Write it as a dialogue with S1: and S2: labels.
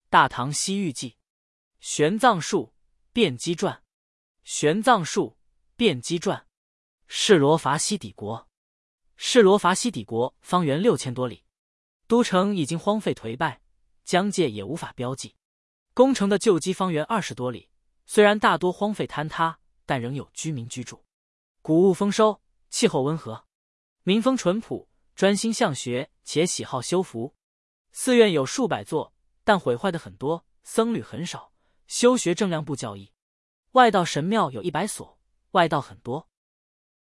S1: 大唐西域记》。玄奘术辩机传。玄奘术辩机传。释罗伐西底国。释罗伐西底国方圆6000多里，都城已经荒废颓败，疆界也无法标记。攻城的旧基方圆20多里，虽然大多荒废坍塌，但仍有居民居住。谷物丰收，气候温和，民风淳朴，专心向学，且喜好修福。寺院有数百座，但毁坏的很多，僧侣很少，修学正量不较易。外道神庙有100所，外道很多。